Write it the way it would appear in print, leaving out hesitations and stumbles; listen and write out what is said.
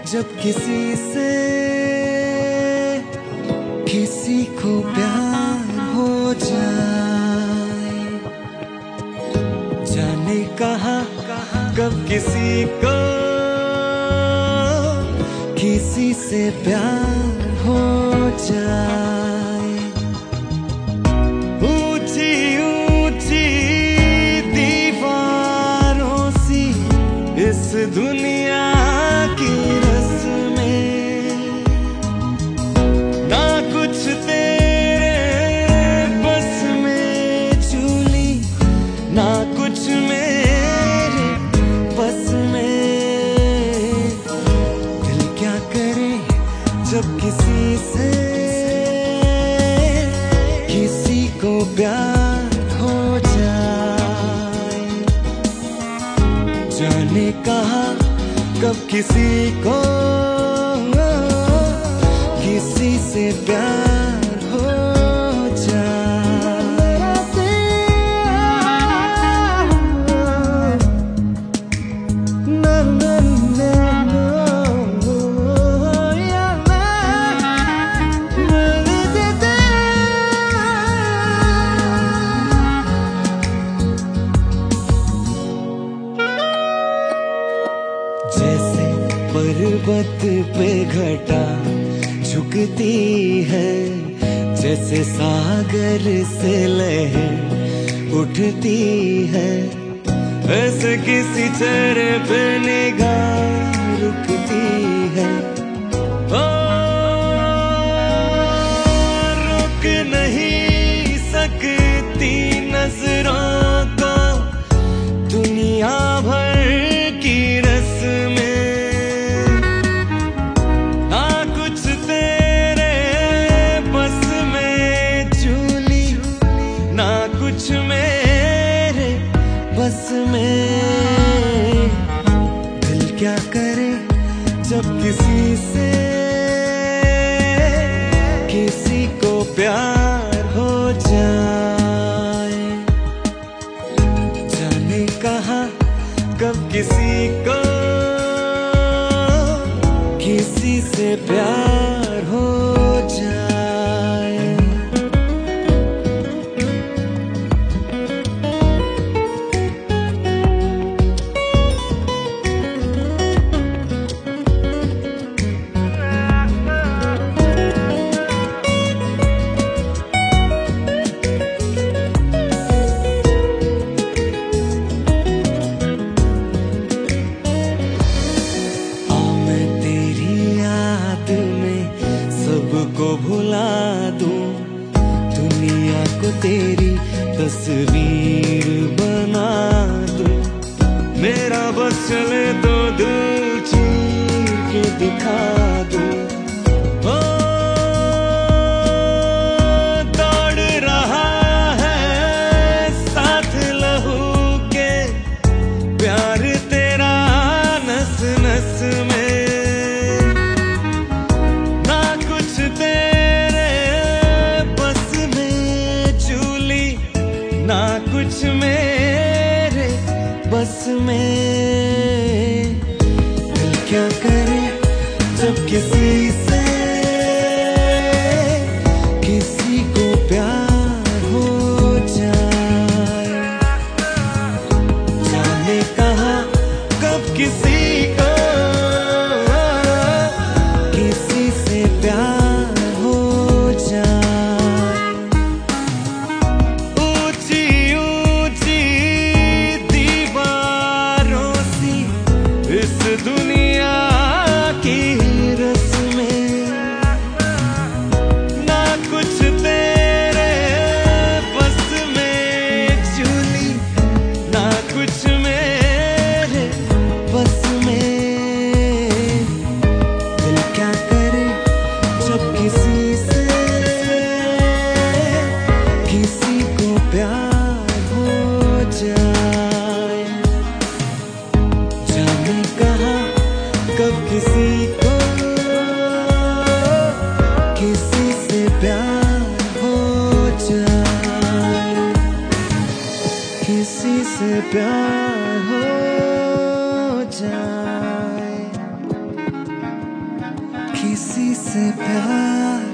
जब किसी से किसी को प्यार हो जाए, जाने कहाँ कब किसी को किसी से प्यार हो जाए। ऊंची ऊंची दीवारों सी इस दुनिया की रस्में, ना कुछ तेरे बस में चूली, ना कुछ मेरे बस में। दिल क्या करे जब किसी से किसी को प्यार हो जाए, जाने कहाँ कब किसी को किसी से प्यार हो जैसे पर्वत पे घटा झुकती है, जैसे सागर से लहर उठती है, ऐसे किसी चेहरे पे निगाह रुकती है। ओ, रुक नहीं सकती नजरों को दुनिया भर की रस्में, ना कुछ तेरे बस में चूली, ना कुछ मेरे बस में। दिल क्या करे जब किसी से किसी को प्यार हो जाए, जाने कहाँ कब किसी को किसी से प्यार हो जाए। सबको भुला दूं, दुनिया को तेरी तस्वीर बना दूं, मेरा बस चले तो दिल चीर के दिखा दूं। ओ, दौड़ रहा है साथ लहू के प्यार तेरा नस नस में, ना कुछ मेरे बस में। दिल क्या करे जब किसी से किसी को प्यार हो जाए, जाने कहाँ कब किसी को किसी से प्यार हो जाए। इस दुनिया की रस्में, ना कुछ तेरे बस में चूली, ना कुछ मेरे बस में। दिल क्या करे जब किसी से किसी को प्यार हो जाए, जाने कहाँ कब किसी को किसी से प्यार हो जाए, किसी से प्यार हो जाए। किसी से प्यार